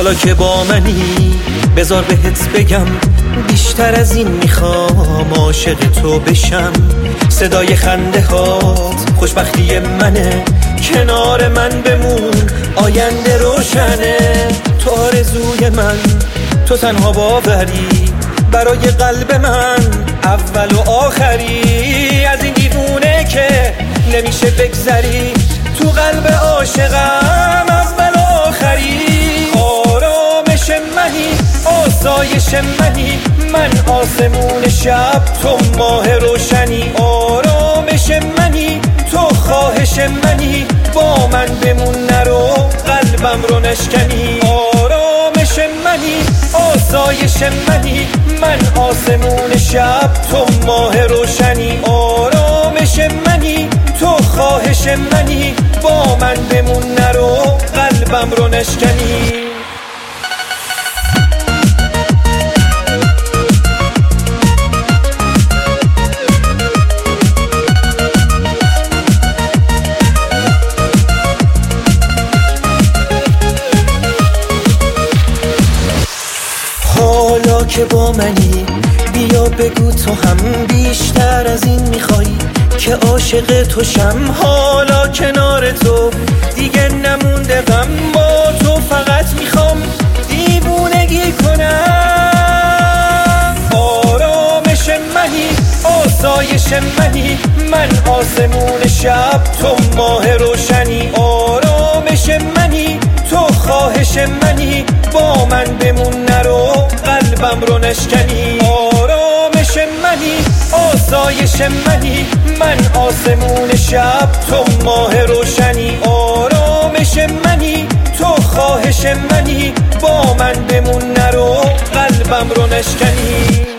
حالا که با منی بذار بهت بگم بیشتر از این میخوام عاشق تو بشم. صدای خنده هات خوشبختی منه، کنار من بمون آینده روشنه. تو آرزوی من، تو تنها باوری برای قلب من، اول و آخری. از این دیوونه که نمیشه بگذری، تو قلب عاشقم اول و آخری. آرامش منی، آسایش منی، من آسمون شب تو ماه روشنی. آرامش منی، تو خواهش منی، با من بمون نرو قلبم رو نشکنی. آرامش منی، آسایش منی، من آسمون شب تو ماه روشنی. آرامش منی، تو خواهش منی، با من بمون نرو قلبم رو نشکنی. حالا که با منی بیا بگو تو هم بیشتر از این میخوای که عاشق تو شم. حالا کنار تو دیگه نمونده غم، با تو فقط میخوام دیوونگی کنم. آرامش منی، آسایش منی، من آسمون شب تو ماه روشنی. آرامش منی، تو خواهش منی، با من بمون نرو قلبم رو نشکنی. آرامش منی، آسایش منی، من آسمون شب تو ماه روشنی. آرامش منی، تو خواهش منی، با من بمون نرو قلبم رو نشکنی.